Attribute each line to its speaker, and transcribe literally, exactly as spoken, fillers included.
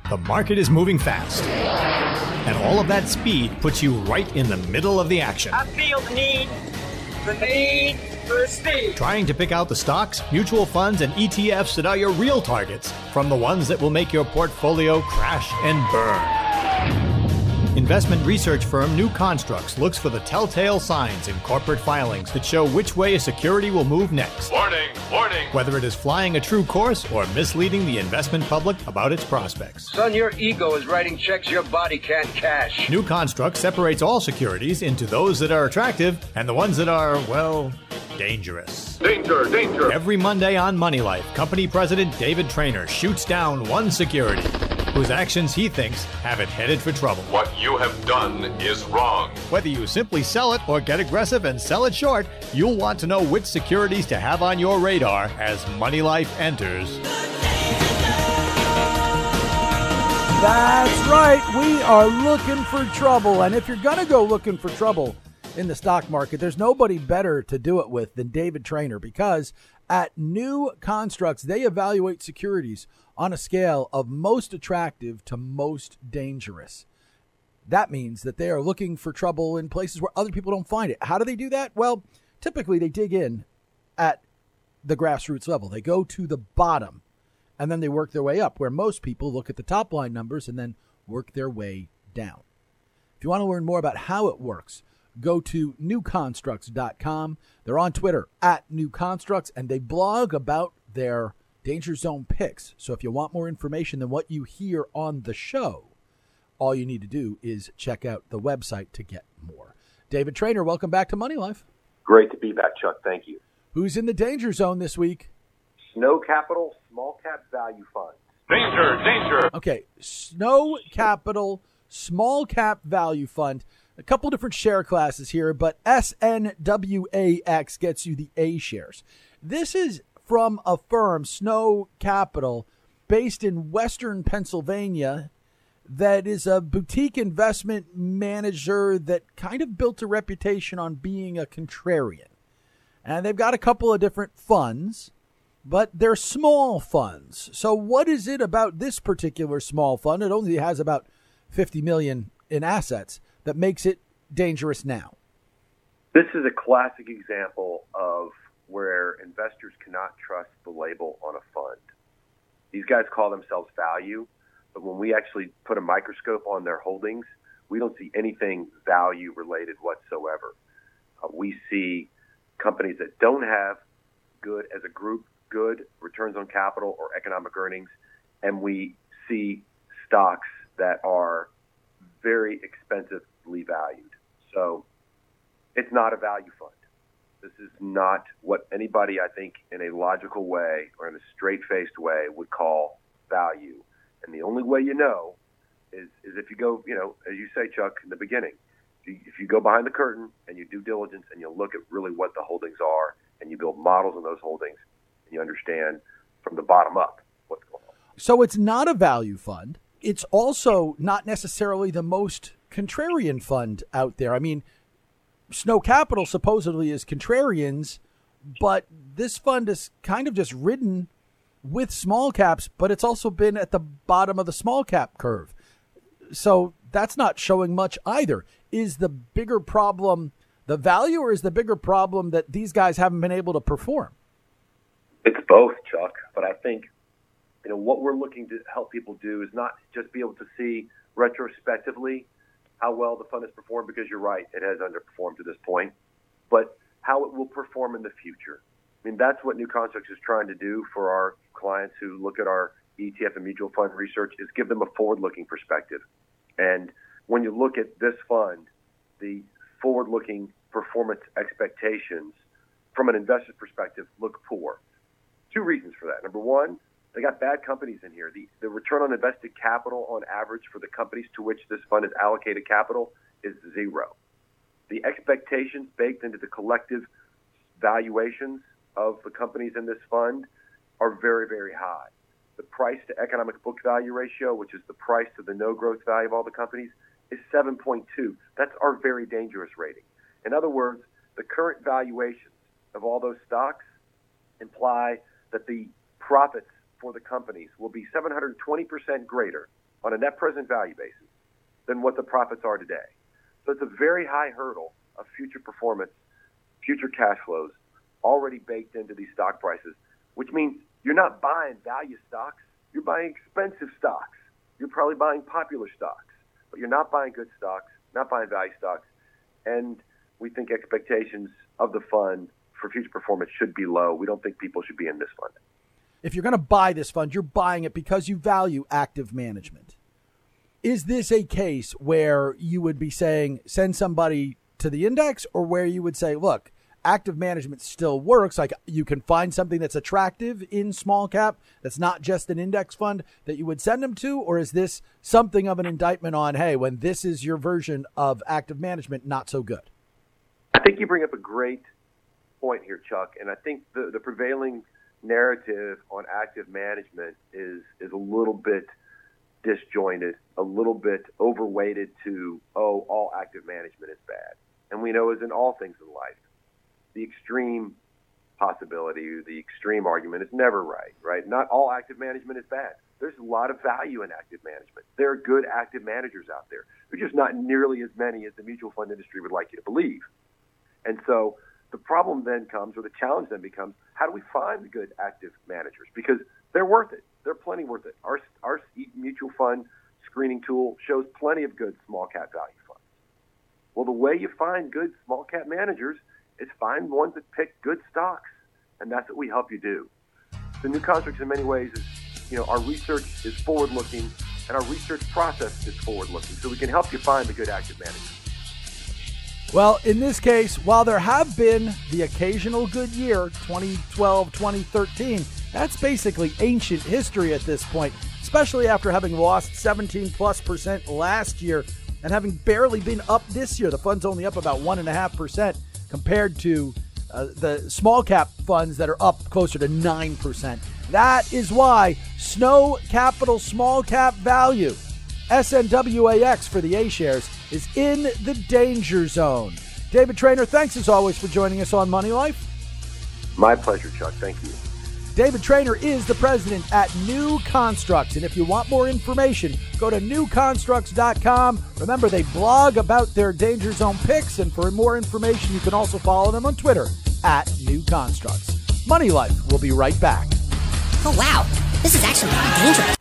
Speaker 1: The market is moving fast, and all of that speed puts you right in the middle of the action.
Speaker 2: I feel the need, the need for speed.
Speaker 1: Trying to pick out the stocks, mutual funds, and E T Fs that are your real targets from the ones that will make your portfolio crash and burn. Investment research firm New Constructs looks for the telltale signs in corporate filings that show which way a security will move next.
Speaker 3: Warning, warning.
Speaker 1: Whether it is flying a true course or misleading the investment public about its prospects.
Speaker 4: Son, your ego is writing checks your body can't cash.
Speaker 1: New Constructs separates all securities into those that are attractive and the ones that are, well, dangerous.
Speaker 3: Danger, danger.
Speaker 1: Every Monday on Money Life, company president David Traynor shoots down one security whose actions he thinks have it headed for trouble.
Speaker 3: What you have done is wrong.
Speaker 1: Whether you simply sell it or get aggressive and sell it short, you'll want to know which securities to have on your radar as Money Life enters.
Speaker 5: That's right. We are looking for trouble. And if you're going to go looking for trouble in the stock market, there's nobody better to do it with than David Traynor, because at New Constructs, they evaluate securities on a scale of most attractive to most dangerous. That means that they are looking for trouble in places where other people don't find it. How do they do that? Well, typically they dig in at the grassroots level. They go to the bottom and then they work their way up, where most people look at the top line numbers and then work their way down. If you want to learn more about how it works, go to new constructs dot com. They're on Twitter at New Constructs, and they blog about their Danger Zone picks. So if you want more information than what you hear on the show, all you need to do is check out the website to get more. David Traynor, welcome back to Money Life.
Speaker 6: Great to be back, Chuck. Thank you.
Speaker 5: Who's in the Danger Zone this week?
Speaker 6: Snow Capital Small Cap Value Fund.
Speaker 3: Danger, danger.
Speaker 5: Okay, Snow Capital Small Cap Value Fund. A couple different share classes here, but S N W A X gets you the A shares. This is from a firm, Snow Capital, based in Western Pennsylvania, that is a boutique investment manager that kind of built a reputation on being a contrarian. And they've got a couple of different funds, but they're small funds. So what is it about this particular small fund? It only has about fifty million dollars in assets that makes it dangerous now.
Speaker 6: This is a classic example of where investors cannot trust the label on a fund. These guys call themselves value, but when we actually put a microscope on their holdings, we don't see anything value related whatsoever. Uh, we see companies that don't have good, as a group, good returns on capital or economic earnings, and we see stocks that are very expensively valued. So it's not a value fund. This is not what anybody, I think, in a logical way or in a straight-faced way would call value. And the only way you know is, is if you go, you know, as you say, Chuck, in the beginning, if you, if you go behind the curtain and you do diligence and you look at really what the holdings are and you build models on those holdings and you understand from the bottom up what's going on.
Speaker 5: So it's not a value fund. It's also not necessarily the most contrarian fund out there. I mean, Snow Capital supposedly is contrarians, but this fund is kind of just ridden with small caps, but it's also been at the bottom of the small cap curve. So that's not showing much either. Is the bigger problem the value, or is the bigger problem that these guys haven't been able to perform?
Speaker 6: It's both, Chuck. But I think, you know, what we're looking to help people do is not just be able to see retrospectively how well the fund has performed, because you're right, it has underperformed to this point, but how it will perform in the future. I mean, that's what New Constructs is trying to do for our clients who look at our E T F and mutual fund research, is give them a forward-looking perspective. And when you look at this fund, the forward-looking performance expectations from an investor's perspective look poor. Two reasons for that. Number one, they got bad companies in here. The, the return on invested capital on average for the companies to which this fund is allocated capital is zero. The expectations baked into the collective valuations of the companies in this fund are very, very high. The price to economic book value ratio, which is the price to the no growth value of all the companies, is seven point two. That's our very dangerous rating. In other words, the current valuations of all those stocks imply that the profits for the companies will be seven hundred twenty percent greater on a net present value basis than what the profits are today. So it's a very high hurdle of future performance, future cash flows already baked into these stock prices, which means you're not buying value stocks. You're buying expensive stocks. You're probably buying popular stocks, but you're not buying good stocks, not buying value stocks. And we think expectations of the fund for future performance should be low. We don't think people should be in this fund.
Speaker 5: If you're going to buy this fund, you're buying it because you value active management. Is this a case where you would be saying send somebody to the index, or where you would say, look, active management still works, like you can find something that's attractive in small cap that's not just an index fund that you would send them to? Or is this something of an indictment on, hey, when this is your version of active management, not so good?
Speaker 6: I think you bring up a great point here, Chuck, and I think the, the prevailing narrative on active management is is a little bit disjointed, a little bit overweighted to, oh, all active management is bad. And we know, as in all things in life, the extreme possibility, the extreme argument is never right, right? Not all active management is bad. There's a lot of value in active management. There are good active managers out there. There's just not nearly as many as the mutual fund industry would like you to believe. And so the problem then comes, or the challenge then becomes, how do we find the good active managers? Because they're worth it. They're plenty worth it. Our, our mutual fund screening tool shows plenty of good small cap value funds. Well, the way you find good small cap managers is find ones that pick good stocks, and that's what we help you do. The New Constructs, in many ways, is, you know, our research is forward-looking, and our research process is forward-looking, so we can help you find the good active managers.
Speaker 5: Well, in this case, while there have been the occasional good year, twenty twelve, twenty thirteen, that's basically ancient history at this point, especially after having lost seventeen plus percent last year and having barely been up this year. The fund's only up about one point five percent compared to uh, the small cap funds that are up closer to nine percent. That is why Snow Capital Small Cap Value, S N W A X for the A shares, is in the danger zone. David Traynor, thanks as always for joining us on Money Life.
Speaker 6: My pleasure, Chuck. Thank you.
Speaker 5: David Traynor is the president at New Constructs, and if you want more information, go to new constructs dot com. Remember, they blog about their danger zone picks, and for more information, you can also follow them on Twitter at New Constructs. Money Life will be right back.
Speaker 7: Oh, wow. This is actually dangerous.